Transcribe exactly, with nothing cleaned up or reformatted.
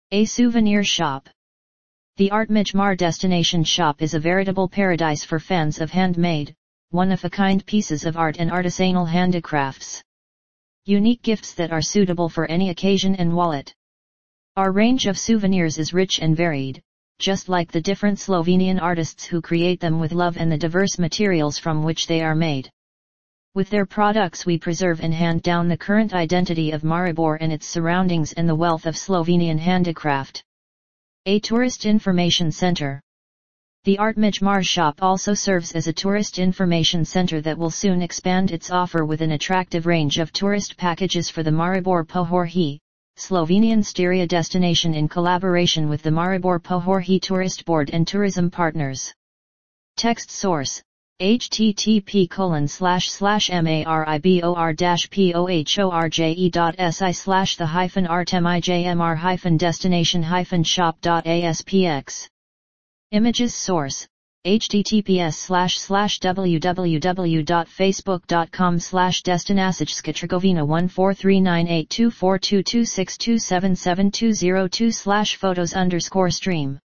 A souvenir shop. The Art Mijmar Destination Shop is a veritable paradise for fans of handmade, one-of-a-kind pieces of art and artisanal handicrafts. Unique gifts that are suitable for any occasion and wallet. Our range of souvenirs is rich and varied, just like the different Slovenian artists who create them with love and the diverse materials from which they are made. With their products we preserve and hand down the current identity of Maribor and its surroundings and the wealth of Slovenian handicraft. A tourist information center. The Art Mijmar shop also serves as a tourist information center that will soon expand its offer with an attractive range of tourist packages for the Maribor Pohorje, Slovenian Styria destination in collaboration with the Maribor Pohorje Tourist Board and tourism partners. Text source: http colon slash slash maribor dash pohorje dot si slash the hyphen artmijmr hyphen destination hyphen shop dot aspx. Images source: https slash slash www dot facebook dot com slash destinasijska trgovina one four three nine eight two four two two six two seven seven two zero two slash photos underscore stream.